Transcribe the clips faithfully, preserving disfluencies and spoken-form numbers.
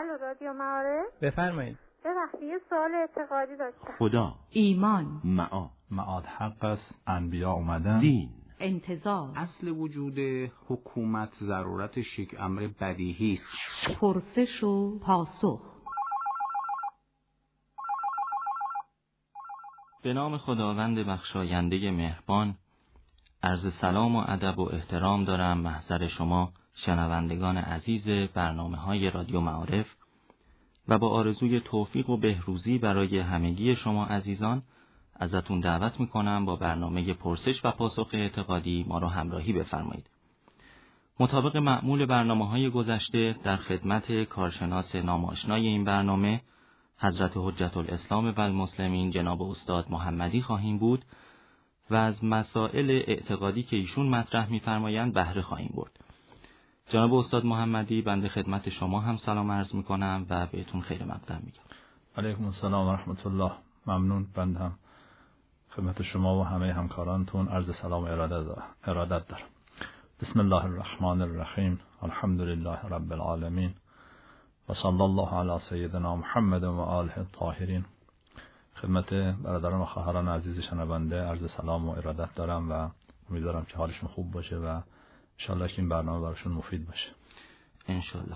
الو رادیو معارف. بفرمایید. ببخشید یه سوال اعتقادی داشتم. خدا، ایمان، معاد، معاد حق است، انبیا اومدن، دین، انتظار، اصل وجود حکومت ضرورت شیک امر بدیهی است. پرسش و پاسخ. به نام خداوند بخشاینده مهربان، عرض سلام و ادب و احترام دارم محضر شما شنوندگان عزیز برنامه‌های رادیو معارف و با آرزوی توفیق و بهروزی برای همگی شما عزیزان ازتون دعوت میکنم با برنامه پرسش و پاسخ اعتقادی ما را همراهی بفرمایید. مطابق معمول برنامه‌های گذشته در خدمت کارشناس ناماشنای این برنامه حضرت حجت الاسلام و المسلمین جناب استاد محمدی خواهیم بود و از مسائل اعتقادی که ایشون مطرح می‌فرمایند بهره خواهیم برد. جناب استاد محمدی، بنده خدمت شما هم سلام عرض می‌کنم و بهتون خیر مقدم میگم. علیکم السلام و رحمت الله. ممنون. بنده هم خدمت شما و همه همکارانتون عرض سلام و ارادت دارم. بسم الله الرحمن الرحیم. الحمدلله رب العالمین و صلی الله علی سیدنا محمد و آله الطاهرین. خدمت برادران و خواهران عزیز شنونده عرض سلام و ارادت دارم و امیدوارم که حالشون خوب باشه و انشالله که این برنامه براشون مفید باشه. انشالله.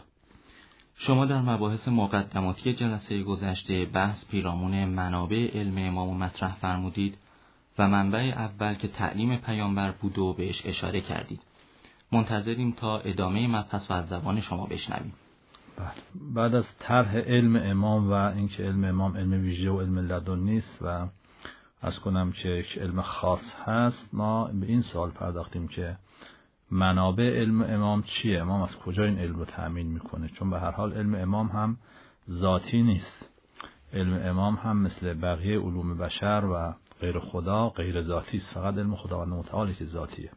شما در مباحث مقدماتی جلسه گذشته بحث پیرامون منابع علم امام مطرح فرمودید و منبع اول که تعلیم پیامبر بود و بهش اشاره کردید. منتظریم تا ادامه مبحث و از زبان شما بشنویم. بعد از طرح علم امام و اینکه علم امام علم ویژه و علم لدن نیست و از کنم که یک علم خاص هست، ما به این سوال پرداختیم که منابع علم امام چیه؟ امام از کجا این علم رو تأمین میکنه؟ چون به هر حال علم امام هم ذاتی نیست. علم امام هم مثل بقیه علوم بشر و غیر خدا غیر ذاتی است. فقط علم خداوند متعالی که ذاتیه.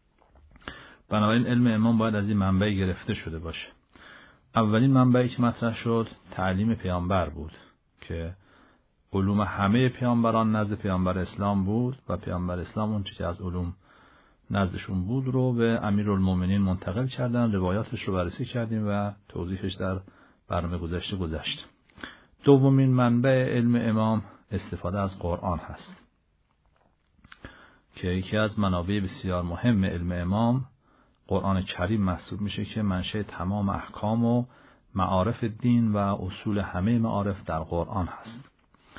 بنابراین علم امام باید از این منبع گرفته شده باشه. اولین منبعی که مطرح شد تعلیم پیامبر بود که علوم همه پیامبران نزد پیامبر اسلام بود و پیامبر اسلام اون چیزی که از علوم نزدشون بود رو به امیرالمومنین منتقل کردن. روایاتش رو بررسی کردیم و توضیحش در برنامه گذشته گذشت. دومین منبع علم امام استفاده از قرآن هست که یکی از منابع بسیار مهم علم امام قرآن کریم محسوب میشه که منشأ تمام احکام و معارف دین و اصول همه معارف در قرآن هست.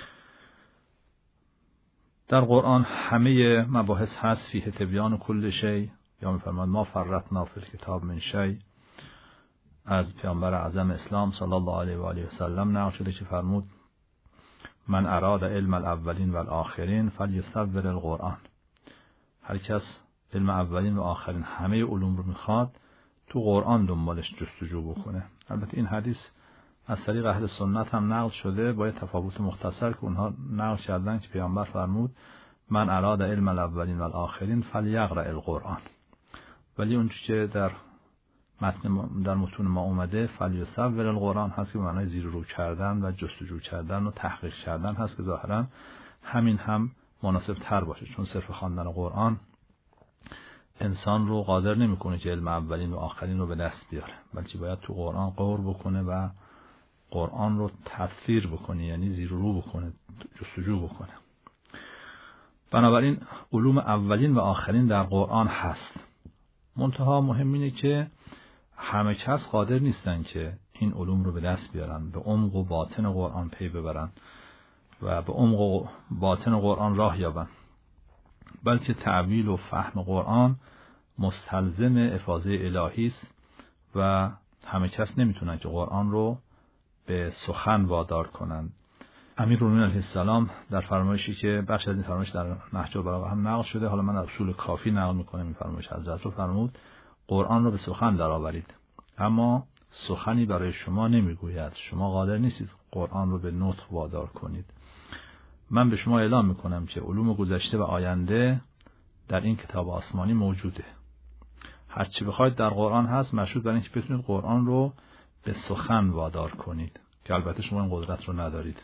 در قرآن همه مباحث هست. فیه تبیان کل شیء، یا میفرماد ما فرطنا فی الکتاب من شیء. از پیامبر اعظم اسلام صلی الله علیه و آله و سلم نقل شده که فرمود من اراد علم الاولین و الاخرین فلیصور القرآن. هر کس علم اولین و آخرین همه علوم رو میخواد تو قرآن دنبالش جستجو بکنه. البته این حدیث از طریق اهل سنت هم نقل شده با یه تفاوت مختصر که اونها نقل کردن که پیامبر فرمود من اراد علم الاولین و الاخرین فلیقرأ القرآن. ولی اون که در متن در متون ما اومده فلیصور القرآن هست که معنای زیر رو کردن و جستجو کردن و تحقیق کردن هست که ظاهرا همین هم مناسب تر باشه، چون صرف خواندن قرآن انسان رو قادر نمیکنه که علم اولین و آخرین رو به دست بیاره، بلکه باید تو قرآن غور بکنه و قرآن رو تفسیر بکنه، یعنی زیر رو بکنه، جستجو بکنه. بنابراین علوم اولین و آخرین در قرآن هست. منتها مهم اینه که همه کس قادر نیستن که این علوم رو به دست بیارن، به عمق و باطن قرآن پی ببرن و به عمق و باطن قرآن راه یابن، بلکه تعویل و فهم قرآن مستلزم افاضه الهی است و همه کس نمیتونن که قرآن رو به سخن وادار کنن. امیرالمومنین علیه السلام در فرمایشی که بخش از این فرمایش در نهج البلاغه هم نقل شده، حالا من در اصول کافی نقل میکنم این فرمایش حضرت رو، فرمود قرآن رو به سخن درآورید اما سخنی برای شما نمیگوید، شما قادر نیستید قرآن رو به نطق وادار کنید. من به شما اعلام میکنم که علوم گذشته و آینده در این کتاب آسمانی موجوده. هر چی بخواید در قرآن هست، مشروط بر اینکه بتونید قرآن رو به سخن وادار کنید که البته شما این قدرت رو ندارید.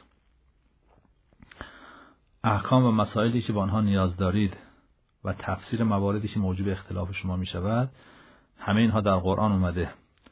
احکام و مسائلی که با آنها نیاز دارید و تفسیر مواردی که موجب اختلاف شما می شود، همه اینها در قرآن اومده.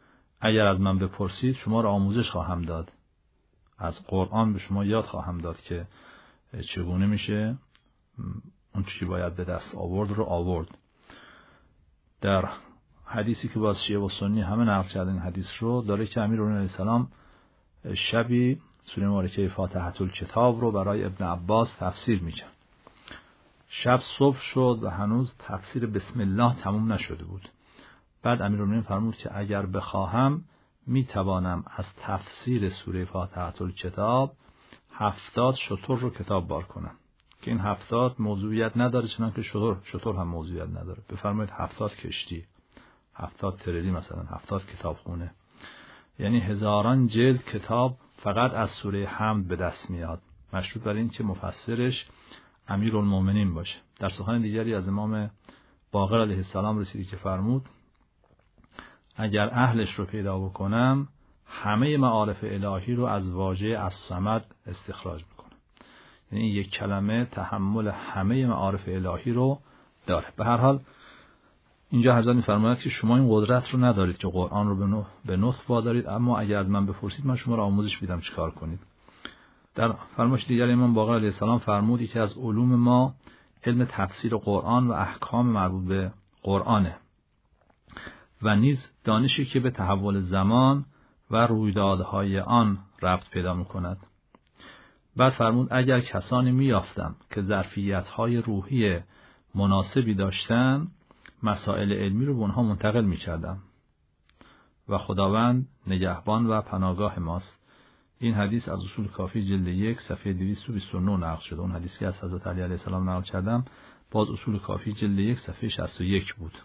اگر از من بپرسید شما را آموزش خواهم داد، از قرآن به شما یاد خواهم داد که چگونه میشه اون چیزی باید به دست آورد رو آورد. در حدیثی که باز شیعه و سنی همه نقل کردن حدیث رو داره که امیرالمومنین علیه السلام شبی سوره مبارکه فاتحه الکتاب رو برای ابن عباس تفسیر میکرد. شب صبح شد و هنوز تفسیر بسم الله تموم نشده بود. بعد امیرالمومنین فرمود که اگر بخواهم میتوانم از تفسیر سوره فاتحه الکتاب هفتاد شتر رو کتاب بار کنم که این هفتاد موضوعیت نداره، چنانکه شتر شتر هم موضوعیت نداره. بفرمایید هفتاد کشتی، هفتاد تریلی، مثلا هفتاد کتابخونه، یعنی هزاران جلد کتاب فقط از سوره حمد به دست میاد، مشروط بر این که مفسرش امیرالمومنین باشه. در سخن دیگری از امام باقر علیه السلام رسیدی که فرمود اگر اهلش رو پیدا بکنم همه معارف الهی رو از واژه الصمد استخراج میکنم. یعنی یک کلمه تحمل همه معارف الهی رو داره. به هر حال اینجا حضرت می‌فرماید که شما این قدرت رو ندارید که قرآن رو به نطق وادارید، اما اگر از من بپرسید من شما رو آموزش میدم چیکار کنید. در فرمایش دیگر امام باقر علیه السلام فرمودی که از علوم ما علم تفسیر قرآن و احکام مربوط به قرآنه و نیز دانشی که به تحول زمان و رویدادهای آن ربط پیدا می‌کند. بعد فرمود اگر کسانی می‌یافتم که ظرفیت‌های روحی مناسبی داشتن مسائل علمی رو به اونها منتقل می‌کردم و خداوند نگهبان و پناهگاه ماست. این حدیث از اصول کافی جلد یک صفحه دویست و بیست و نه نقل شده. اون حدیثی که از حضرت علی علیه السلام نقل کردم باز اصول کافی جلد یک صفحه شصت و یک بود.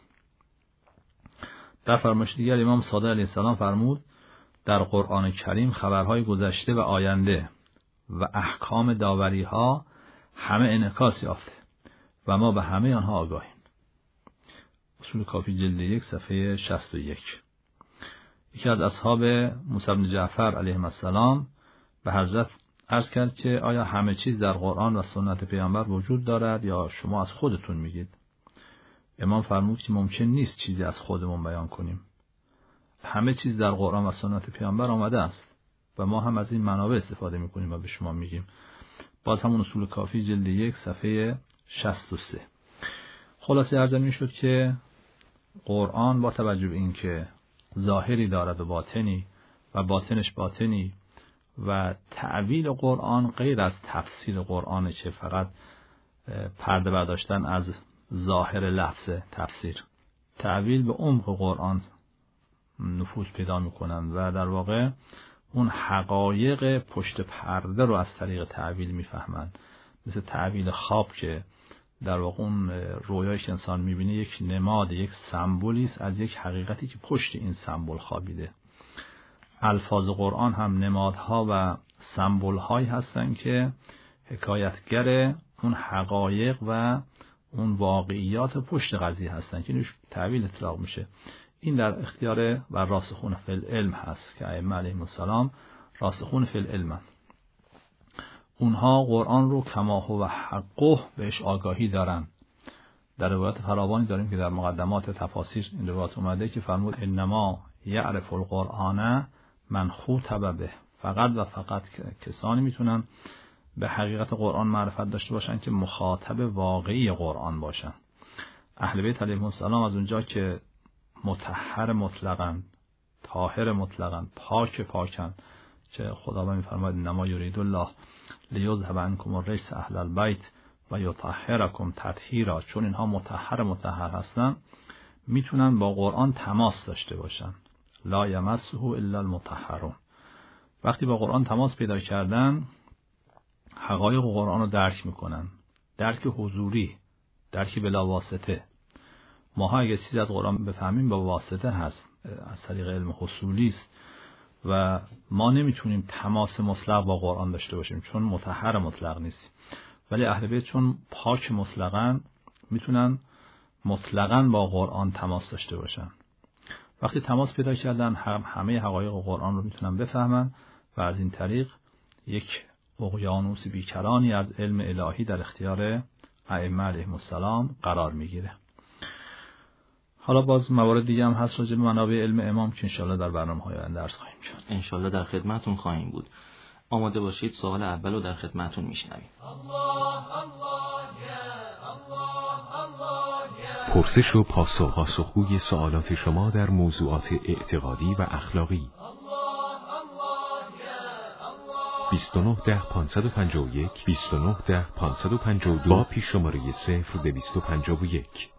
در فرمایش دیگر امام صادق علیه السلام فرمود در قرآن کریم خبرهای گذشته و آینده و احکام داوری‌ها همه انعکاس یافته و ما به همه آنها آگاهیم. اصول کافی جلد یک صفحه شصت و یک. یکی از اصحاب موسی بن جعفر علیه السلام به حضرت عرض کرد که آیا همه چیز در قرآن و سنت پیامبر وجود دارد یا شما از خودتون میگید؟ امام فرمود که ممکن نیست چیزی از خودمون بیان کنیم. همه چیز در قرآن و سنت پیامبر آمده است و ما هم از این منابع استفاده میکنیم و به شما میگیم. باز همون اصول کافی جلد یک صفحه شصت و سه. خلاصه عرض می شد که قرآن با توجه به این که ظاهری دارد و باطنی و باطنش باطنی و تعویل قرآن غیر از تفسیر قرآن که فقط پرده برداشتن از ظاهر لفظ تفسیر، تعویل به عمق قرآن نفوذ پیدا میکنند و در واقع اون حقایق پشت پرده رو از طریق تعویل میفهمند. مثل تعویل خواب که در واقع اون رویایی که انسان میبینه یک نماد، یک سمبولی است از یک حقیقتی که پشت این سمبل خوابیده. الفاظ قرآن هم نمادها و سمبولهایی هستند که حکایتگر اون حقایق و اون واقعیات پشت قضیه هستند که نوش تعویل اطلاق میشه. این در اختیار و راسخون فی العلم هست که ائمه علیهم السلام راسخون فی العلم، اونها قرآن رو کما هو حقه بهش آگاهی دارن. در روایات فراوانی داریم که در مقدمات تفاسیر این روایات اومده که فرمود انما یعرف القرآن من خوطب به، فقط و فقط کسانی میتونن به حقیقت قرآن معرفت داشته باشن که مخاطب واقعی قرآن باشن. اهل بیت علیهم السلام از اونجا که مطهر مطلقاً، طاهر مطلقاً، پاک پاکن که خداوند میفرماید انما یرید الله لیذهب عنکم الرجس اهل البیت و یطهرکم تطهیرا، چون اینها مطهر مطهر هستن میتونن با قرآن تماس داشته باشن. لا یمسه الا المطهرون. وقتی با قرآن تماس پیدا کردن حقایق قرآن رو درک میکنن، درک حضوری، درک بلا واسطه. ما اگه چیزی از قرآن بفهمیم با واسطه هست، از طریق علم حصولی است و ما نمیتونیم تماس مطلق با قرآن داشته باشیم چون مطهر مطلق نیست. ولی اهل بیت چون پاک مطلقاً میتونن مطلقاً با قرآن تماس داشته باشن. وقتی تماس پیدا کردن هم همه حقایق قرآن رو میتونن بفهمن و از این طریق یک اقیانوس بیکرانی از علم الهی در اختیار ائمه علیهم السلام قرار میگیره. حالا باز موارد دیگه هم هست راجع به منابع علم امام که انشالله در برنامه‌های آینده درس خواهیم کرد. انشالله در خدمتون خواهیم بود. آماده باشید، سوال اول رو در خدمتون میشنویم. پرسش و پاسخ، پاسخگوی سوالات شما در موضوعات اعتقادی و اخلاقی. بیست و نه ده پانصد و پنجاه و یک بیست و نه ده پانصد و پنجاه و دو با پیش شماره صفر دویست و پنجاه و یک.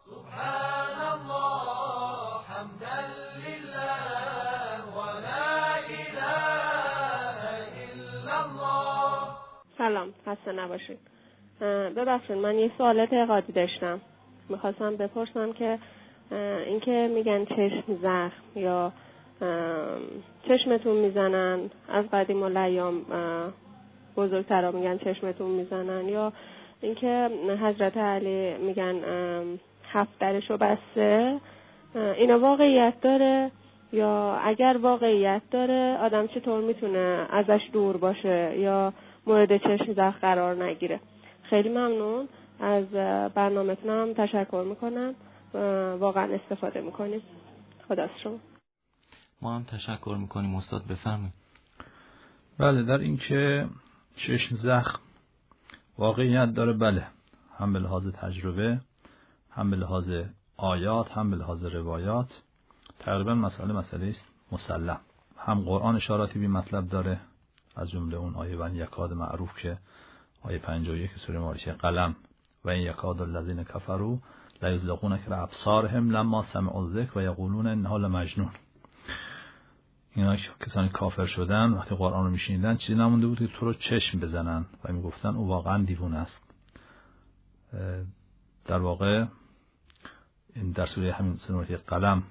سلام، خسته نباشید. ببخشید من یه سوال اعتقادی داشتم. میخواستم بپرسم که اینکه میگن چشم زخم یا چشمتون میزنن، از قدیم الایام بزرگترها میگن چشمتون میزنن، یا اینکه حضرت علی میگن هفت درشو بسته، اینا واقعیت داره؟ یا اگر واقعیت داره آدم چطور میتونه ازش دور باشه یا مورد چشم زخم قرار نگیره؟ خیلی ممنون از برنامه‌تون، هم تشکر میکنم، واقعا استفاده میکنیم. خدا شما. ما هم تشکر میکنیم. استاد بفرمایید. بله، در این که چشم زخم واقعیت داره، بله، هم به لحاظ تجربه، هم به لحاظ آیات، هم به لحاظ روایات، تقریبا مسئله مسئله است مسلم. هم قرآن اشاراتی به مطلب داره، از جمله اون آیه و یکاد معروف که آیه پنجاه و یک سوره مبارکه قلم و این یکاد الذین کفروا لا یزلقونک بابصارهم لما سمعوا الذکر و یقولون انه لمجنون. اینا کسانی کافر شدن وقتی قرآن رو میشنیدن چیزی نمونده بود که تو رو چشم بزنن و میگفتن او واقعا دیوونه است. در واقع این در سوره همین سوره قلم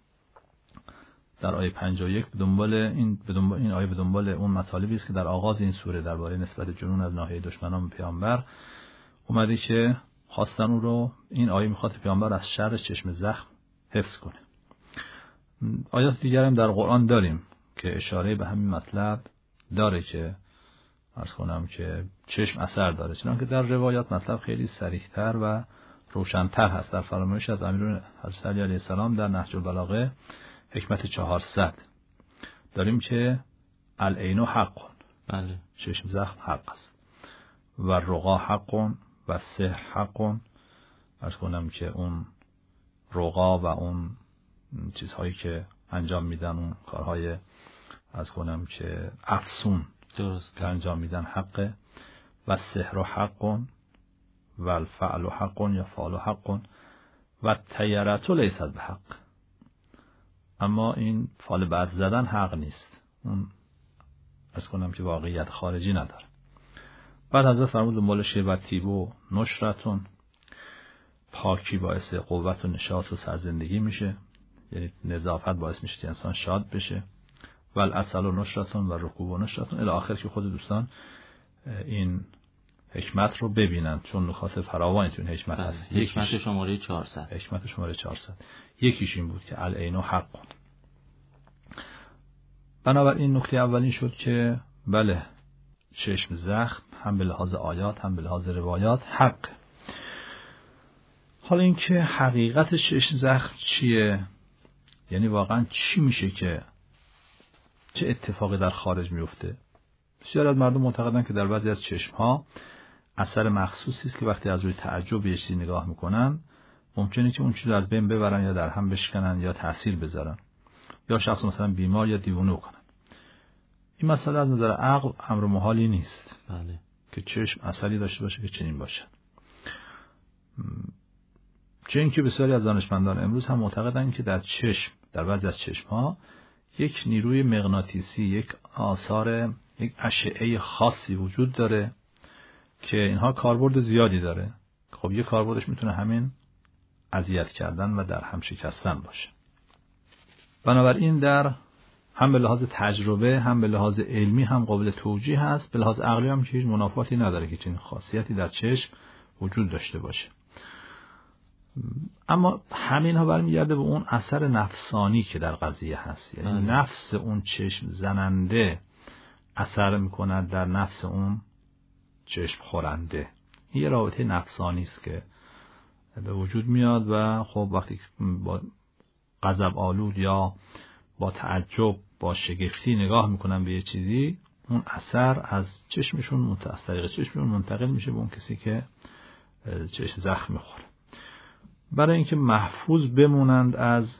در آیه پنجاه و یک به دنبال این به دنبال این آیه به دنبال اون مطالبی است که در آغاز این سوره درباره نسبت جنون از ناحیه دشمنان به پیامبر اومده که خواستن اون رو، این آیه میخواد پیامبر از شر چشم زخم حفظ کنه. آیات دیگر هم در قرآن داریم که اشاره به همین مطلب داره که عرض کنم که چشم اثر داره، چنانکه در روایات مطلب خیلی صریح‌تر و روشن‌تر هست. در فرمایش از امیر حضرت علی علیه السلام در نهج البلاغه حکمت چهارصد داریم که العین حق، بله، چشم زخم حق است، و رقا حق و سحر حق. عرض کنم که اون رقا و اون چیزهایی که انجام میدن، اون کارهای عرض کنم که افسون درست که انجام میدن حقه، و سحر حق و الفعل حق یا فعل حق و تیرت لیست بحق. اما این فال بعد زدن حق نیست، اون از کنم که واقعیت خارجی نداره. بعد حضرت فرمود دنبال شیبتی و نشرتون، پاکی باعث قوت و نشاط و سرزندگی میشه، یعنی نظافت باعث میشه که انسان شاد بشه. و العسل و نشرتون و رکوب و نشرتون الی آخر که خود دوستان این حکمت رو ببینن، چون نکات فراوانی تو این حکمت هست. حکمت شماره چهارصد حکمت شماره چهارصد یکیش این بود که العین حق. بنابراین نکته اولین شد که بله، چشم زخم هم به لحاظ آیات هم به لحاظ روایات حق. حالا این که حقیقت چشم زخم چیه، یعنی واقعا چی میشه که چه اتفاقی در خارج میفته؟ بسیار از مردم معتقدن که در بعضی از چشمها اثر مخصوصی است که وقتی از روی تعجب به چیزی نگاه میکنن ممکنه که اون چیز رو از بین ببرن یا در هم بشکنن یا تأثیر بذارن، یا شخص مثلا بیمار یا دیوانه کنن. این مسئله از نظر عقل امر محالی نیست، بله، که چشم اثری داشته باشه که چنین باشه. چه اینکه بسیاری از دانشمندان امروز هم معتقدن که در چشم، در بعضی از چشم‌ها یک نیروی مغناطیسی، یک آثار، یک اشعه خاصی وجود داره که اینها کاربرد زیادی داره. خب یک کاربردش میتونه همین اذیت کردن و در هم شکستن باشه. بنابراین در هم به لحاظ تجربه هم به لحاظ علمی هم قابل توجیه هست، به لحاظ عقلی هم که هیچ منافاتی نداره که چنین خاصیتی در چشم وجود داشته باشه. اما همین ها برمیگرده به اون اثر نفسانی که در قضیه هست، یعنی آه. نفس اون چشم زننده اثر میکند در نفس اون چشم خورنده. این یه رابطه نفسانی است که به وجود میاد و خب وقتی با غضب آلود یا با تعجب با شگفتی نگاه میکنن به یه چیزی، اون اثر از چشمشون از طریق چشمشون منتقل میشه به اون کسی که چشم زخم میخوره. برای اینکه محفوظ بمونند از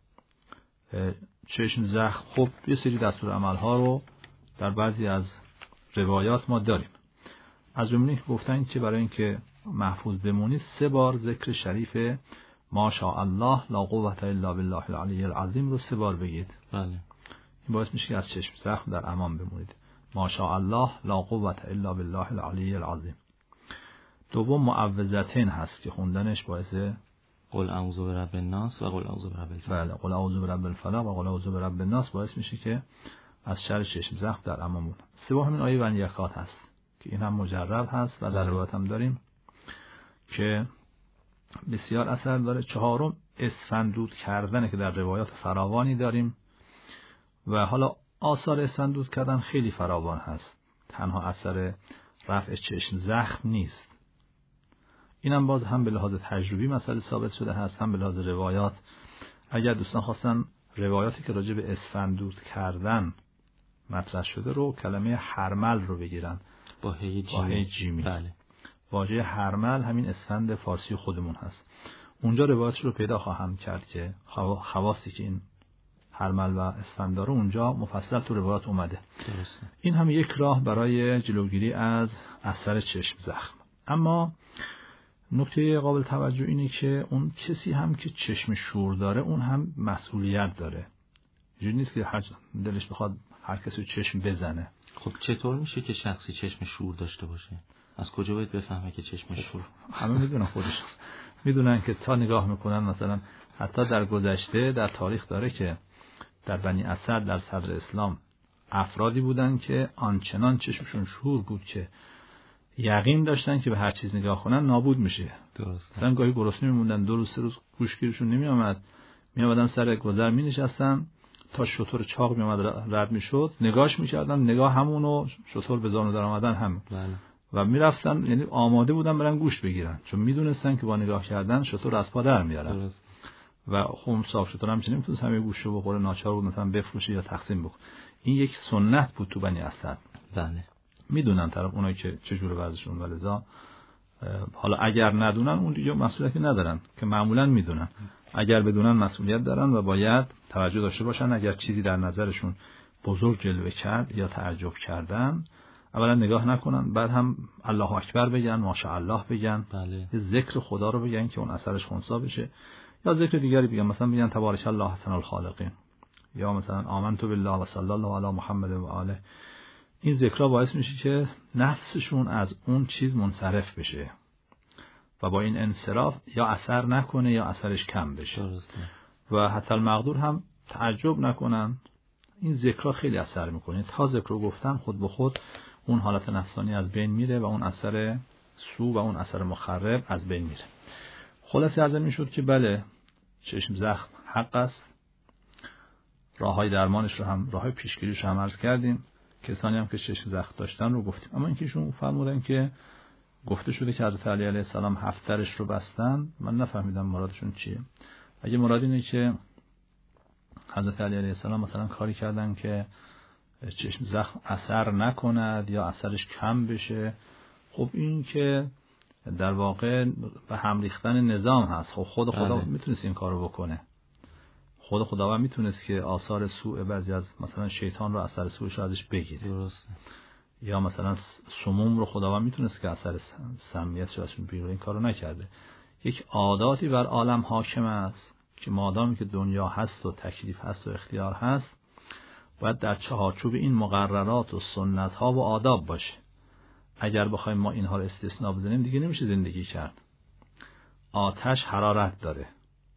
چشم زخم، خب یه سری دستور عملها رو در بعضی از روایات ما داریم. از جمله گفتن که برای اینکه محفوظ بمونید سه بار ذکر شریف ما شاء الله لا قوة الا بالله العلی العظیم رو سه بار بگید. بله. این باعث میشه که از چشم زخم در امان بمونید. ما شاء الله لا قوة الا بالله العلی العظیم. دوم معوذتین هست که خوندنش باعث قل اعوذ برب الناس و قل اعوذ برب الفلق. بله، قل اعوذ برب الفلق و قل اعوذ برب الناس باعث میشه که از شر چشم زخم در امان بمونید. سوم همین آیه ونیکات هست که این هم مجرب هست و در روایت هم داریم که بسیار اثر داره. چهارم اسفندود کردنه که در روایات فراوانی داریم و حالا آثار اسفندود کردن خیلی فراوان هست، تنها اثر رفع چشم زخم نیست. اینم باز هم به لحاظ تجربی مسئله ثابت شده هست، هم به لحاظ روایات. اگر دوستان خواستن روایاتی که راجع به اسفندود کردن مطرح شده رو کلمه هرمل رو بگیرن با هی جیمی. با هی جیمی. بله. واژه هرمل همین اسفند فارسی خودمون هست. اونجا روایتش رو پیدا خواهم کرد که خواصی که این هرمل و اسفند داره اونجا مفصل تو روایت اومده. درسته. این هم یک راه برای جلوگیری از اثر چشم زخم. اما نکته قابل توجه اینه که اون کسی هم که چشم شور داره اون هم مسئولیت داره. اینجوری نیست که هر دلش بخواد هر کسی چشم بزنه. خب چطور میشه که شخصی چشم شور داشته باشه؟ از کجا باید بفهمه که چشم شور؟ همه میدونن، خودش میدونن که تا نگاه میکنن، مثلا حتی در گذشته در تاریخ داره که در بنی اسد در صدر اسلام افرادی بودن که آنچنان چشمشون شور بود که یقین داشتن که به هر چیز نگاه کنن نابود میشه. درست. مثلا گاهی گرسنه میموندن، دو روز سه روز گوشگیرشون نمیآمد، میآمدن سر گذر مینشستن تا شتر چاق میآمد رد میشد، نگاهش میکردن، نگاه همونو شتر به زانو در آمدن هم. بله. و میرفتن، یعنی آماده بودن برن گوش بگیرن، چون میدونستن که با نگاه کردن شتر از پا در میارن. درست. و خون صاف شتر هم چه نمیتونست همه گوشو بخوره، ناچار بود مثلا بفروشه یا تقسیم بکنه. این یک سنت بود تو بنی اسد. بله. میدونن طرف اونایی که چجوره وضعشون، ولذا حالا اگر ندونن اون دیگه مسئولیتی ندارن که معمولا میدونن. اگر بدونن مسئولیت دارن و باید توجه داشته باشن. اگر چیزی در نظرشون بزرگ جلوه کرد یا تعجب کردن، اولا نگاه نکنن، بعد هم الله اکبر بگن، ماشاءالله بگن. بله. ذکر خدا رو بگن که اون اثرش خنثی بشه، یا ذکر دیگری بگن، مثلا بگن تبارک الله احسن الخالقین، یا مثلا آمنت بالله و صلی الله علی محمد و آله. این ذکرها باعث میشه که نفسشون از اون چیز منصرف بشه و با این انصراف یا اثر نکنه یا اثرش کم بشه. درسته. و حتی المقدور هم تعجب نکنن. این ذکرها خیلی اثر میکنه. تا ذکر رو گفتن خود به خود اون حالت نفسانی از بین میره و اون اثر سو و اون اثر مخرب از بین میره. خلاصه از این میشد که بله، چشم زخم حق است. راههای درمانش رو هم، راههای پیشگیریش رو هم عرض کردیم. کسانی هم که چشم زخم داشتن رو گفتیم. اما اینکه ایشون فرمودن که گفته شده که حضرت علی علیه السلام هفت درش رو بستن، من نفهمیدم مرادشون چیه. اگه مراد اینه که حضرت علی علیه السلام مثلا کاری کردن که چشم زخم اثر نکند یا اثرش کم بشه، خب این که در واقع به هم ریختن نظام هست. خب خود خدا بله. میتونست این کارو بکنه. خود خداوند میتونست که آثار سوء بعضی از مثلا شیطان رو اثر سوءش رو ازش بگیره. درست. یا مثلا سموم رو خداوند میتونست که اثر سمیتش رو ازش بگیره. این کارو نکرده. یک عاداتی بر عالم حاکم است که مادامی که دنیا هست و تکلیف هست و اختیار هست، باید در چهارچوب این مقررات و سنت ها و آداب باشه. اگر بخوایم ما اینها رو استثناء بزنیم دیگه نمیشه زندگی کرد. آتش حرارت داره.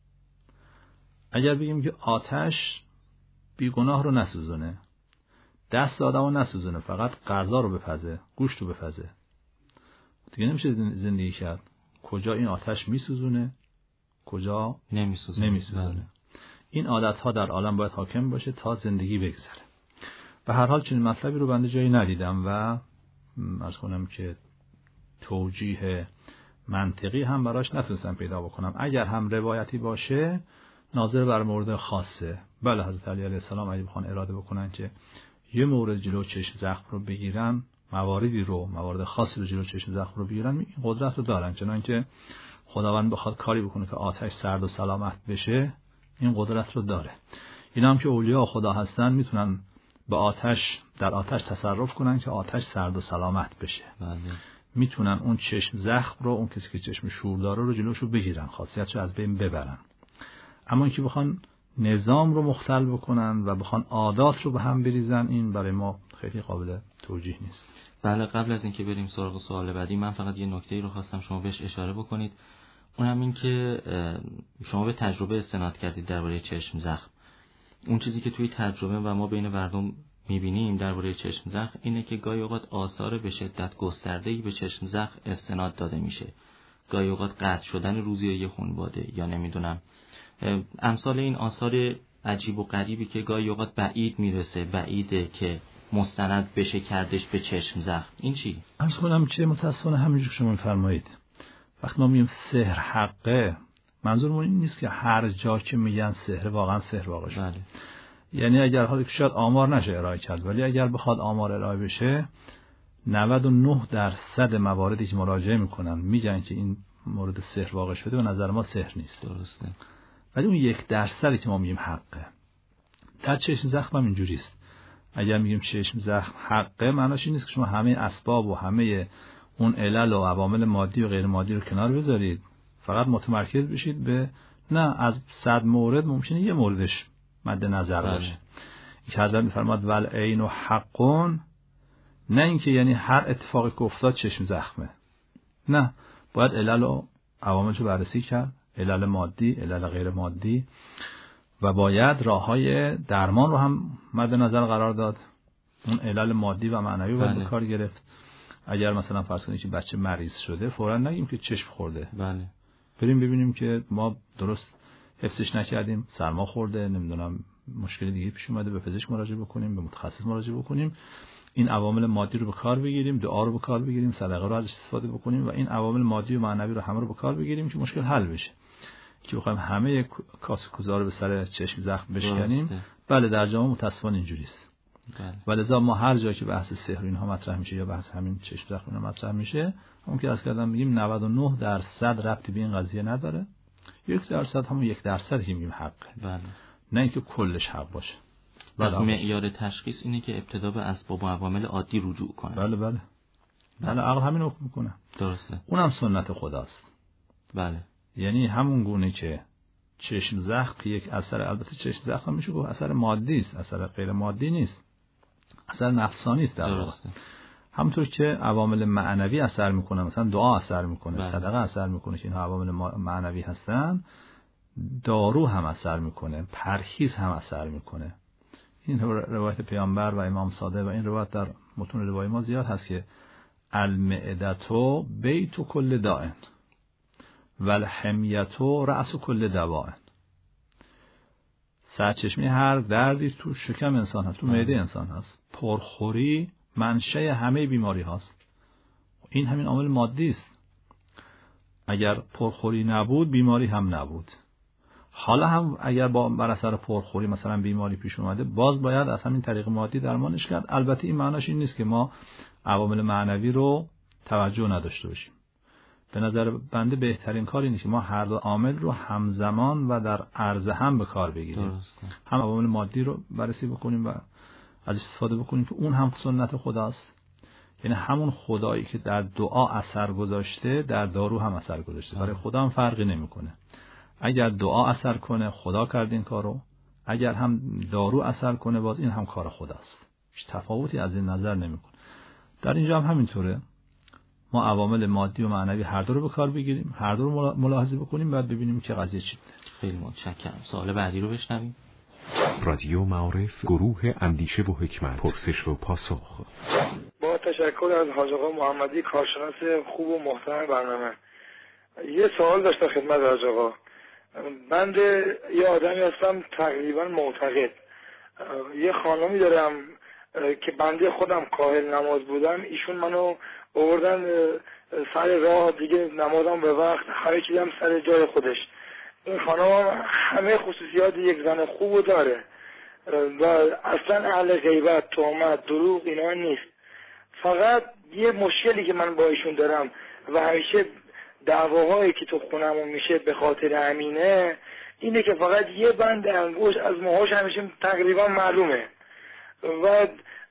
اگر بگیم که آتش بیگناه رو نسوزونه، دست آدم رو نسوزونه، فقط غذا رو بپزه، گوشت رو بپزه، دیگه نمیشه زندگی کرد. کجا این آتش میسوزونه، کجا نمیسوزونه. نمیسوزونه. این عادت ها در عالم باید حاکم باشه تا زندگی بگذره. به هر حال چنین مطلبی رو بنده جایی ندیدم و عرض کنم که توجیه منطقی هم براش نتونستم پیدا بکنم. اگر هم روایتی باشه ناظر بر مورد خاصه. بله حضرت علی علیه السلام اگه بخوان اراده بکنن که یه مورد جلو چشم زخم رو بگیرن، مواردی رو موارد خاصی رو جلو چشم زخم رو بگیرن، این قدرت رو دارن. چنانکه خداوند بخواد کاری بکنه که آتش سرد و سلامت بشه، این قدرت رو داره. اینا هم که اولیاء خدا هستن میتونن به آتش در آتش تصرف کنن که آتش سرد و سلامت بشه. بله. میتونن اون چشم زخم رو، اون کسی که چشم شور داره رو جلوشو بگیرن، خاصیتشو از بین ببرن. اما اینکه بخوان نظام رو مختل بکنن و بخوان عادات رو به هم بریزن، این برای ما خیلی قابل توجیه نیست. بله، قبل از اینکه بریم سراغ سوال بعدی، من فقط یه نکته‌ای رو خواستم شما بهش اشاره بکنید. اونم این که شما به تجربه استناد کردید درباره چشم زخم. اون چیزی که توی تجربه و ما بین مردم می‌بینیم درباره چشم زخم اینه که گاهی اوقات آثار به شدت گسترده‌ای به چشم زخم استناد داده میشه. گاهی اوقات قطع شدن روزیه خونواده، یا نمیدونم امثال این آثار عجیب و غریبی که گاهی اوقات بعید میرسه، بعیده که مستند بشه کردش به چشم زخم. این چی؟ عرض کنم چه متاسفانه همینجور که شما می‌فرمایید. وقتی ما میگیم سحر حقه، منظورمون این نیست که هر جا که میگن سحر واقعا سحر واقع شد. بله. یعنی اگر حالا که شاید آمار نشه ارائه کرد، ولی اگر بخواد آمار ارائه بشه، نود و نه درصد مواردی که مراجعه میکنن میگن که این مورد سحر واقع شده، به نظر ما سحر نیست. درسته. ولی اون یک درصدی که ما میگیم حقه. در چشم زخم هم اینجوریست. اگر میگیم چشم زخم حقه، معناش این نیست که شما همه اسباب و همه اون علل و عوامل مادی و غیر مادی رو کنار بذارید، فقط متمرکز بشید به نه از صد مورد ممکنه یه موردش مد نظر باشه. این که حضرت میفرماد ول عین و حقون، نه اینکه یعنی هر اتفاقی که افتاد چشم زخمه، نه، باید علل و عواملش رو بررسی کرد، علل مادی، علل غیر مادی، و باید راههای درمان رو هم مد نظر قرار داد. اون علل مادی و معنوی رو باید به کار گرفت. اگر مثلا فرض کنید که بچه مریض شده، فوراً نگیم که چشم خورده. بله. بریم ببینیم که ما درست حفظش نکردیم، سرما خورده، نمیدونم مشکل دیگه پیش اومده، به پزشک مراجعه بکنیم، به متخصص مراجعه بکنیم، این عوامل مادی رو به کار بگیریم، دعا رو به کار بگیریم، صدقه رو ازش استفاده بکنیم و این عوامل مادی و معنوی رو همه رو به کار بگیریم که مشکل حل بشه. که بخوایم همه کاسه کوزا رو به سر چشم زخم بشکنیم، بله در جامعه متاسفانه اینجوریست. بله. ولذا ما هر جایی که بحث سحر اینها مطرح میشه یا بحث همین چشم زخم اینها مطرح میشه، همون که از کردم میگیم نود و نه درصد ربطی به این قضیه نداره. یک درصد همون یک درصد که میگیم حقه. بله. نه اینکه کلش حق باشه. از معیار تشخیص اینه که ابتدا به اسباب و عوامل عادی رجوع کنه. بله بله. بله عقل همین حکم میکنه. درسته. اونم سنت خداست. بله. یعنی همون گونه که چشم زخم که یک اثر، البته چشم زخم میشه گفت اثر مادی است، اثر غیر مادی نیست، اثر نفسانی است در واقع. همونطور که عوامل معنوی اثر میکنه، مثلا دعا اثر میکنه، بله. صدقه اثر میکنه که اینها عوامل معنوی هستن، دارو هم اثر میکنه، پرهیز هم اثر میکنه. این روایت پیامبر و امام صادق و این روایت در متون روای ما زیاد هست که المعدتو بیت کل دائن والحمیتو رأس کل دواء. سرچشمه هر دردی تو شکم انسان هست، تو معده انسان هست. پرخوری منشأ همه بیماری هست. این همین عامل مادی است. اگر پرخوری نبود بیماری هم نبود. حالا هم اگر با بر اثر پرخوری مثلا بیماری پیش اومده، باز باید از همین طریق مادی درمانش کرد. البته این معناش این نیست که ما عوامل معنوی رو توجه نداشته باشیم. به نظر بنده بهترین کار اینه که ما هر دو عامل رو همزمان و در عرض هم به کار بگیریم. درسته. هم عوامل مادی رو بررسی بکنیم و از استفاده بکنیم که اون هم سنت خداست. یعنی همون خدایی که در دعا اثر گذاشته در دارو هم اثر گذاشته. برای خدا هم فرقی نمیکنه. اگر دعا اثر کنه خدا کرد این کارو، اگر هم دارو اثر کنه باز این هم کار خداست. هیچ تفاوتی از این نظر نمیکنه. در اینجا هم همینطوره. ما عوامل مادی و معنوی هر دو رو به کار بگیریم، هر دو رو ملاحظه بکنیم، بعد ببینیم که قضیه چی بوده. خیلی متشکرم. سوال بعدی رو بشنویم. رادیو معارف، گروه اندیشه و حکمت، پرسش و پاسخ. با تشکر از حاج آقا محمدی، کارشناس خوب و محترم برنامه. یه سوال داشتم خدمت حاج آقا. من یه آدمی هستم تقریبا معتقد. یه خانمی دارم که بنده خودم کاهل نماز بودم، ایشون منو آوردن سر راه دیگه، نمازم به وقت، همه چیزم سر جای خودش. این خانم همه خصوصیات یک زن خوب داره و اصلا اهل غیبت، تهمت، دروغ اینا نیست. فقط یه مشکلی که من با ایشون دارم و همیشه دعواهایی که تو خونمون میشه به خاطر همینه، اینه که فقط یه بند انگشت از موهاش همیشه تقریبا معلومه و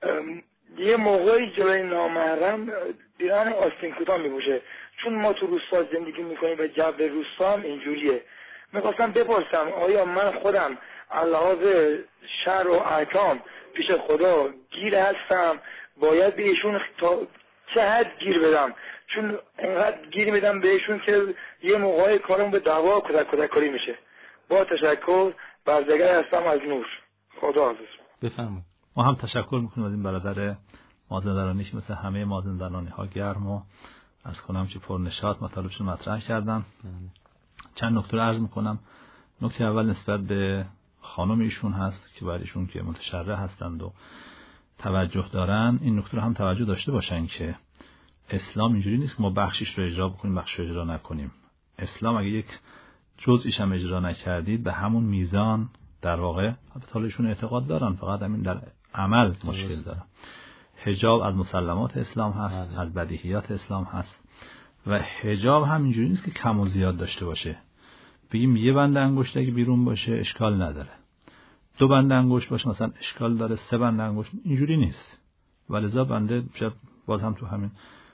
یه موقعی جلوی نامحرم بیران آستین کوتاه میپوشه. چون ما تو روستا زندگی میکنیم و جو روستا هم اینجوریه. میخواستم بپرسم آیا من خودم علاوه شرع و احکام پیش خدا گیر هستم؟ باید به ایشون تا چه حد گیر بدم؟ چون اینقدر گیر میدم بهشون که یه موقعی کارم به دعوا کدک کدک کاری میشه. با تشکر، بردگر هستم از نور. خدا حافظ. بفرمایید. ما هم تشکر میکنیم از این برادر مازندرانی که مثل همه مازندرانی ها گرم و از کنم که پرنشاط مطالبشون مطرح کردن. چند نکته رو عرض میکنم. نکته اول نسبت به خانم ایشون هست که برای ایشون که متشرع هستند و توجه دارن، این نکته رو هم توجه داشته باشن که اسلام اینجوری نیست که ما بخشش رو اجرا بکنیم بخشش رو اجرا نکنیم. اسلام اگه یک جزئیش هم اجرا نکردید به همون میزان در واقع البته ایشون اعتقاد دارن، فقط همین در عمل مشکل دارن. حجاب از مسلمات اسلام هست، از بدیهیات اسلام هست و حجاب هم اینجوری نیست که کم و زیاد داشته باشه. بگیم یه بند انگشت اگه بیرون باشه اشکال نداره، دو بند انگشت باشه مثلا اشکال داره، سه بند انگشت اینجوری نیست. ولذا بنده باز هم تو همین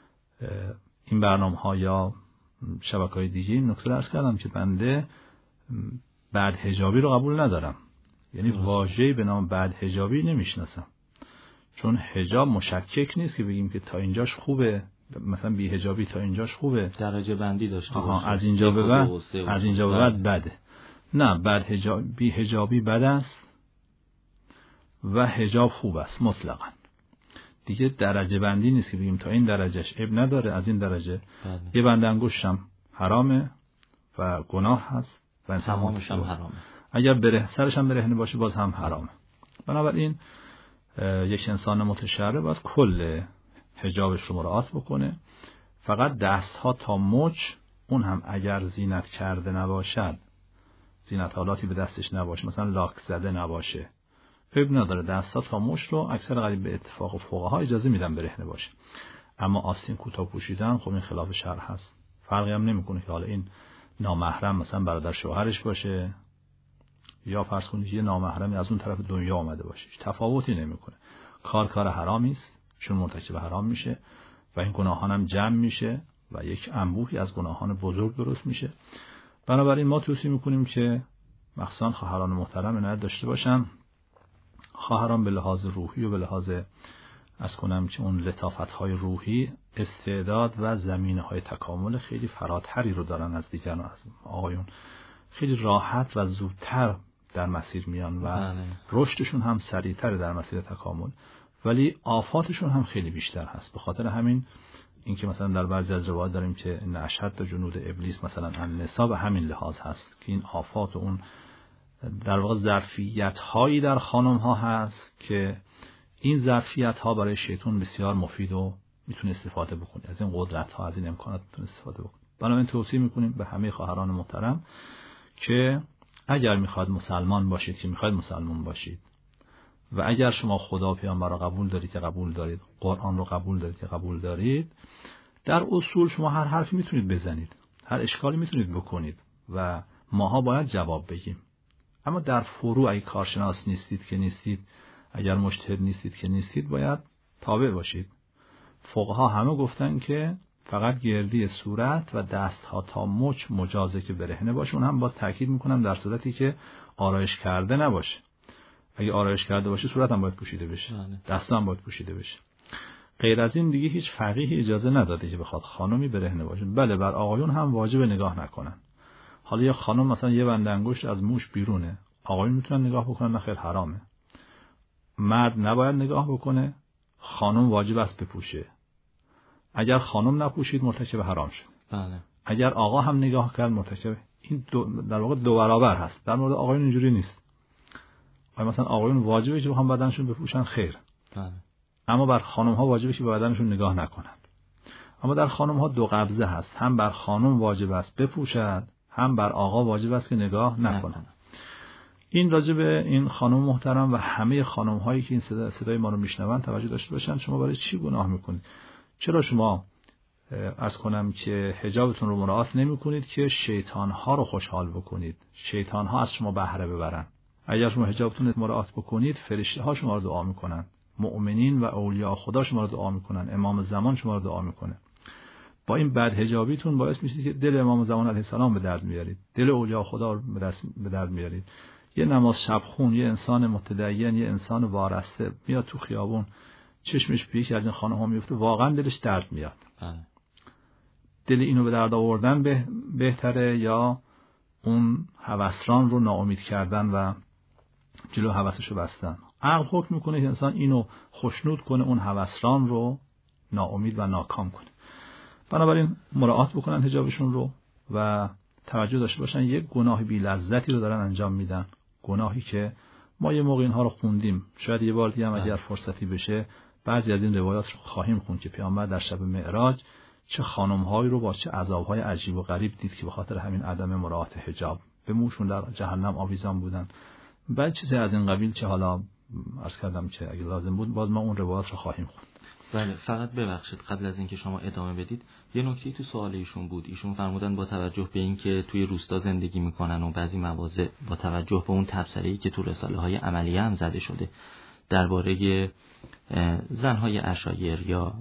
این برنامه ها یا شبکه های دیگه این نکته رو عرض کردم که بنده بعد حجابی رو قبول ندارم، یعنی واژه‌ای به نام بعد حجابی نمیشناسم. چون حجاب مشکک نیست که بگیم که تا اینجاش خوبه، مثلا بی حجابی تا اینجاش خوبه، درجه بندی داشته باشه، از اینجا به بعد از اینجا به بعد بده. نه، بعد حجاب بی حجابی بد است و حجاب خوب است مطلقاً. دیگه درجه بندی نیست که بگیم تا این درجهش عیب نداره، از این درجه بله. یه بند انگشتم حرامه و گناه هست و تمامش هم حرامه. اگر بره سرش هم برهنه باشه باز هم حرامه. بنابراین یک انسان متشرع باید کل حجابش رو مراعات بکنه. فقط دستها تا مچ، اون هم اگر زینت کرده نباشد، زینت حالاتی به دستش نباشه، مثلا لاک زده نباشه، عیب نداره. دستها تا مچ رو اکثر قریب به اتفاق فقها اجازه میدن برهنه باشه. اما آستین کوتاه پوشیدن خب این خلاف شرع هست. فرقی هم نمیکنه که حالا این نامحرم مثلا برادر شوهرش باشه یا فرض کنید یه نامحرمی از اون طرف دنیا آمده باشه، تفاوتی نمیکنه. کار کار حرامی است، چون مرتکب حرام میشه و این گناهان هم جمع میشه و یک انبوهی از گناهان بزرگ درست میشه. بنابراین ما توصیه میکنیم که مخصوصا خواهران محترم عنایت داشته باشن. خواهران به لحاظ روحی و به لحاظ از کنم که اون لطافت‌های روحی استعداد و زمینه‌های تکامل خیلی فراتری رو دارن از دیگران، از آقایون. خیلی راحت و زودتر در مسیر میان و بله. رشدشون هم سریعتر در مسیر تکامل، ولی آفاتشون هم خیلی بیشتر هست. به خاطر همین اینکه مثلا در بعضی از روایات داریم که ان اشد جنود ابلیس مثلا النساء به همین لحاظ هست که این آفات و اون در واقع ظرفیت هایی در خانم ها هست که این ظرفیت ها برای شیطان بسیار مفید و میتونه استفاده بکنه، از این قدرت ها، از این امکانات میتونه استفاده بکنه. بنابراین توصیه میکنیم به همه خواهران محترم که اگر میخواد مسلمان باشید که میخواد مسلمان باشید و اگر شما خدا و پیامبر رو قبول دارید که قبول دارید، قرآن رو قبول دارید که قبول دارید، در اصول شما هر حرفی میتونید بزنید، هر اشکالی میتونید بکنید و ماها باید جواب بگیم. اما در فروع اگه کارشناس نیستید که نیستید، اگر مجتهد نیستید که نیستید، باید تابع باشید. فقها همه گفتن که فقط گردی صورت و دستها تا مچ مجازه که برهنه باشه. اون هم باز تاکید میکنم در صورتی که آرایش کرده نباشه. اگه آرایش کرده باشه صورت هم باید پوشیده بشه، دست هم باید پوشیده بشه. غیر از این دیگه هیچ فقیهی اجازه نداده که بخواد خانمی برهنه باشه. بله، بر آقایون هم واجب نگاه نکنن. حالا یه خانم مثلا یه بند انگشت از موش بیرونه، آقایون میتونن نگاه بکنن، نه خیر حرامه. مرد نباید نگاه بکنه، خانم واجب است بپوشه. اگر خانم نپوشید مرتکب حرام شد. بله. اگر آقا هم نگاه کرد مرتکب، این دو در واقع دو برابر هست. در مورد آقایون اینجوری نیست. آیا مثلا آقایون واجبه که بخوام بدنشون بپوشن؟ خیر. بله. اما بر خانم ها واجبه که به بدنشون نگاه نکنن. اما در خانم ها دو قبضه هست، هم بر خانم واجب است بپوشد، هم بر آقا واجب است که نگاه نکنن. این راجع به این خانم محترم و همه خانم هایی که این صدا صدای ما رو میشنون توجه داشته باشن. شما برای چی گناه میکنید؟ چرا شما عرض کنم که حجابتون رو مراعات نمی کنید که شیطان ها رو خوشحال بکنید، شیطان ها از شما بهره ببرن؟ اگر شما حجابتون رو مراعات بکنید، فرشته ها شما رو دعا میکنن، مؤمنین و اولیاء خدا شما رو دعا میکنن، امام زمان شما رو دعا میکنه. با این بد حجابیتون باعث میشید که دل امام زمان علیه السلام به درد میارید، دل اولیاء خدا رو به درد میارید. یه نماز شبخون، یه انسان متدین، یه انسان وارسته میاد تو خیابون، چشمش به یکی از این خانم ها میفته، واقعا دلش درد میاد. دل اینو به درد آوردن به بهتره یا اون هوسران رو ناامید کردن و جلو هوسش رو بستن؟ عقل حکم میکنه که انسان اینو خوشنود کنه، اون هوسران رو ناامید و ناکام کنه. بنابراین مراعات بکنن حجابشون رو و توجه داشته باشن یک گناه بی لذتی رو دارن انجام میدن، گناهی که ما یه موقع اینها رو خوندیم، شاید یه بار دیگه هم اگر فرصتی بشه بعضی از این روایات رو خواهیم خوند که پیامبر در شب معراج چه خانم‌هایی رو با چه عذاب‌های عجیب و غریب دید که به خاطر همین عدم مراعات حجاب به موشون در جهنم آویزان بودن. بعد چیزی از این قبیل که حالا عرض کردم که اگه لازم بود باز ما اون روایات رو خواهیم خوند. بله، فقط ببخشید قبل از اینکه شما ادامه بدید یه نکته تو سوال ایشون بود. ایشون فرمودن با توجه به اینکه توی روستا زندگی میکنن و بعضی مواضع با توجه به اون تبصره‌ای که تو رساله‌های عملیه هم زده شده درباره زن‌های عشایر یا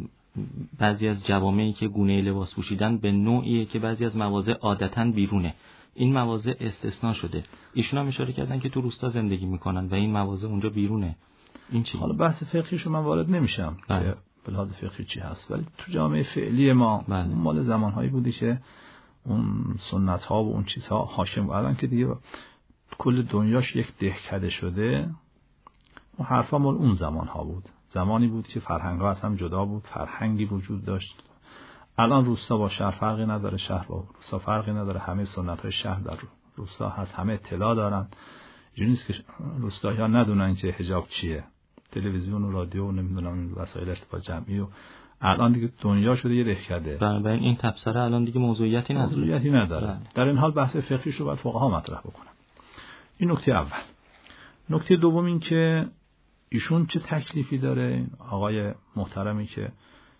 بعضی از جوامعی که گونه لباس پوشیدن به نوعیه که بعضی از مواضع عادتاً بیرونه، این مواضع استثناء شده. ایشون هم اشاره کردن که تو روستا زندگی میکنن و این مواضع اونجا بیرونه. این چی؟ حالا بحث فقهیشو من وارد نمیشم که به لحاظ فقهی چی هست، ولی تو جامعه فعلی ما بله. مال زمانهایی بودی که اون سنت ها و اون چیزها حاکم بود. الان که دیگه کل دنیاش یک دهکده شده، اون حرفا مال اون زمان ها بود. زمانی بود که فرهنگ ها از هم جدا بود، فرهنگی وجود داشت. الان روستا با شهر فرقی نداره، شهر با روستا فرقی نداره، همه سنت های شهر در روستا هست، همه اطلاع دارن. اینجوری نیست که روستایی‌ها ندونن که حجاب چیه. تلویزیون و رادیو و نمیدونم وسایل ارتباط جمعی و الان دیگه دنیا شده یه دهکده. بنابراین این تبصره الان دیگه موضوعیتی نداره. موضوعیتی نداره. بله. در این حال بحث فقهیش رو باید فقها مطرح بکنن. این نکته اول. نکته دوم این که ایشون چه تکلیفی داره، آقای محترمی که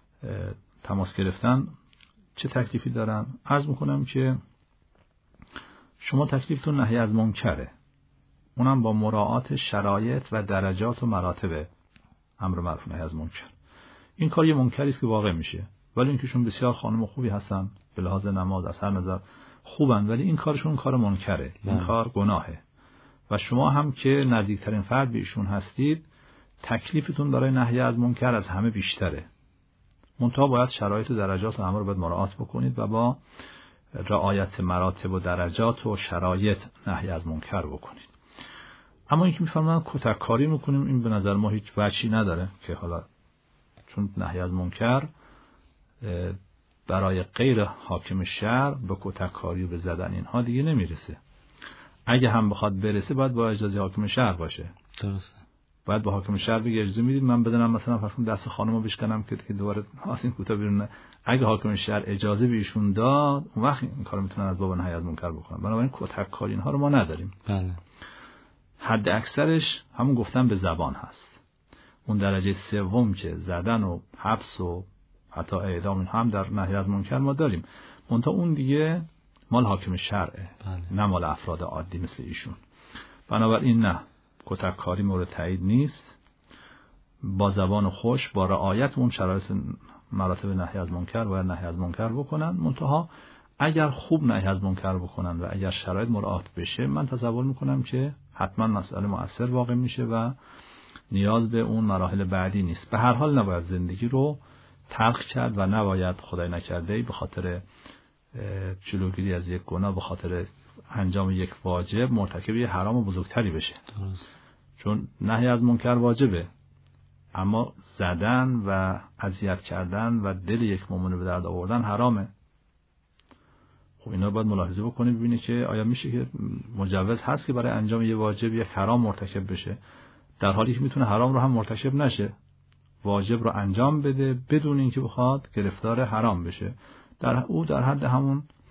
تماس گرفتن چه تکلیفی دارن؟ عرض میکنم که شما تکلیفتون نهی از منکره، اونم با مراعات شرایط و درجات و مراتب امر معروف نهی از منکر. این کار یه منکری است که واقع میشه، ولی اینکهشون بسیار خانم خوبی هستن به لحاظ نماز از هر نظر خوبن، ولی این کارشون کار منکره، این کار گناهه و شما هم که نزدیکترین فرد به ایشون هستید تکلیفتون برای نهی از منکر از همه بیشتره. منتها باید شرایط و درجات و امر رو باید مراعات بکنید و با رعایت مراتب و درجات و شرایط نهی از منکر بکنید. اما اینکه میفرمایند کتک کاری میکنیم، این به نظر ما هیچ وجهی نداره که حالا چون نهی از منکر برای غیر حاکم شهر به کتک کاری و به زدن اینها دیگه نمیرسه. اگه هم بخواد برسه باید با اجازه حاکم شهر باشه. درسته. باید با حاکم شهر بگه اجازه میدید من بدونم مثلا فرض دست خانمو بشکنم که دیگه دوباره آسین کوتاه بیرون. اگه حاکم شهر اجازه به ایشون داد اون وقت این کارو میتونن از باب نهی از منکر بکنن. بنابراین کتک کاری اینها رو ما نداریم. بله. حد اکثرش همون گفتن به زبان هست. اون درجه سوم که زدن و حبس و حتی اعدام هم در نهی از منکر ما داریم. منتها اون دیگه مال حاکم شرعه، بله. نه مال افراد عادی مثل ایشون. بنابراین نه، کتک کاری مورد تایید نیست. با زبان خوش با رعایت اون شرایط مراتب نهی از منکر و نهی از منکر بکنن. منتها اگر خوب نهی از منکر بکنن و اگر شرایط مراعات بشه، من تصور میکنم که حتما مسئله مؤثر واقع میشه و نیاز به اون مراحل بعدی نیست. به هر حال نباید زندگی رو تلخ کرد و نباید خدای نکرده به خاطر جلوگیری از یک گناه، به خاطر انجام یک واجب مرتکب یه حرام بزرگتری بشه. درست. چون نهی از منکر واجبه، اما زدن و اذیت کردن و دل یک مؤمن به درد آوردن حرامه. خب اینا باید ملاحظه بکنیم ببینید که آیا میشه که مجوز هست که برای انجام یه واجب یک حرام مرتکب بشه، در حالی که میتونه حرام رو هم مرتکب نشه، واجب رو انجام بده بدون اینکه بخواد گرفتار حرام بشه. در او در حد همون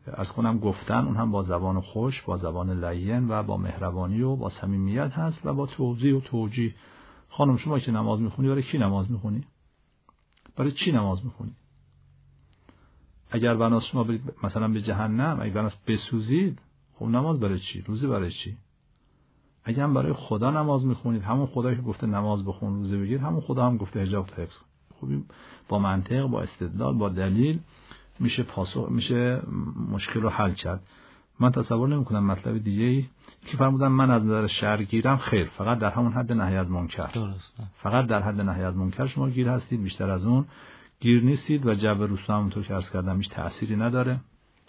از کنم گفتن اون هم با زبان خوش، با زبان لین و با مهربانی و با صمیمیت هست و با توضیح و توجیه. خانم شما که نماز میخونی برای کی نماز میخونی؟ برای چی نماز میخونی؟ اگر بناس شما برید مثلا به جهنم، اگر بناس بسوزید، خب نماز برای چی؟ روزه برای چی؟ اگر هم برای خدا نماز میخونید، همون خدایی که گفته نماز بخون روزه بگیر، همون خدا هم گفته حجاب تا حفظ کن. خب با منطق، با استدلال، با دلیل میشه پاسخ، میشه مشکل رو حل کرد. من تصور نمیکنم مطلب دیگه‌ای که فرمودن من از نظر شرع گیرم، خیر، فقط در همون حد نهی از منکر. درسته. فقط در حد نهی از منکر شما گیر هستید، بیشتر از اون گیر نیستید و جو روستا همونطور که عرض کردم هیچ تأثیری نداره.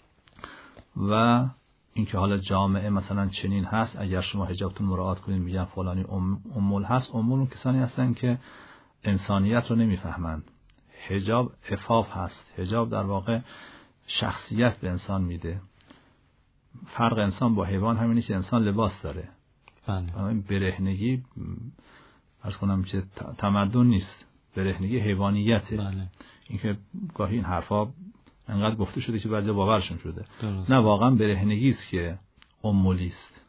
و اینکه حالا جامعه مثلا چنین هست، اگر شما حجابتون مراعات کنید میگن فلانی ام امول هست، امول اون کسانی هستن که انسانیت رو نمیفهمند. حجاب عفاف هست، حجاب در واقع شخصیت به انسان میده. فرق انسان با حیوان همینه که انسان لباس داره. بله. این برهنگی عرض کنم که تمدن نیست، برهنگی حیوانیته. بله. اینکه گاهی این حرفا انقدر گفته شده که بعضی باورشون شده. درست. نه، واقعا برهنگی است که امولی است.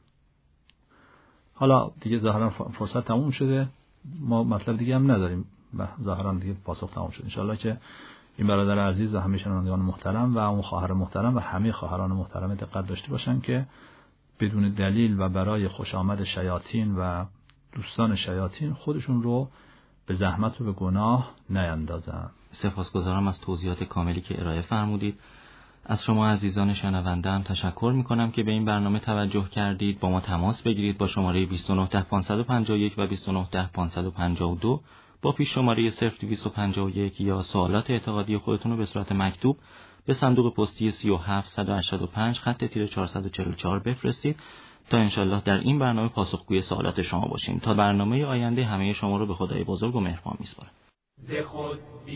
حالا دیگه ظاهرا فرصت تموم شده، ما مطلب دیگه هم نداریم و ظاهرا دیگه پاسخ تمام شد. انشالله که این برادر عزیز و همه شنوندگان محترم و اون خواهر محترم و همه خواهران محترم دقت داشته باشن که بدون دلیل و برای خوش آمد شیاطین و دوستان شیاطین خودشون رو به زحمت و به گناه نیندازن. سپاسگزارم از توضیحات کاملی که ارائه فرمودید. از شما عزیزان شنونده هم تشکر میکنم که به این برنامه توجه کردید. با ما تماس بگیرید با شماره بیست و نه ده پانصد و پنجاه و یک و بیست و نه ده پانصد و پنجاه و دو با پیش شماره صفر دویست و پنجاه و یک یا سوالات اعتقادی خودتون رو به صورت مکتوب به صندوق پستی سی و هفت صد و هشتاد و پنج خط تیر چهارصد و چهل و چهار بفرستید تا انشالله در این برنامه پاسخگوی سوالات شما باشیم. تا برنامه آینده همه شما رو به خدای بزرگ و مهربان میسپارم. ز خود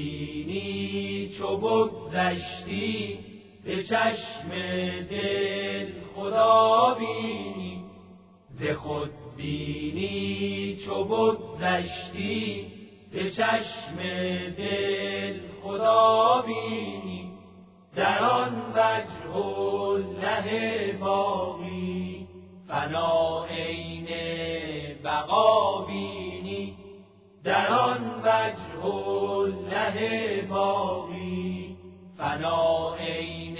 بینی چو بگذشتی به چشم دل خدا بینی. ز خود بینی چو بگذشتی به چشم دل خدا بینی. در آن وجه الله باقی فنا عین بقا بینی. در آن وجه الله باقی فنا عین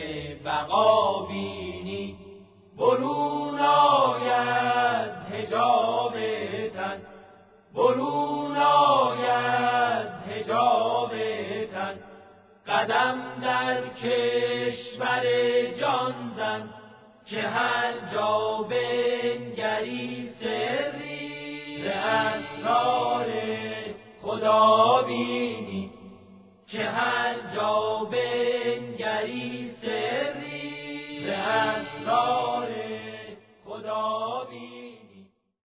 بقا بینی. برون آید حجاب تن، برون آید حجاب تن. قدم در کشور جان زن که هر جا بنگری سری به اسرار خدا بینی. که هر جا بنگری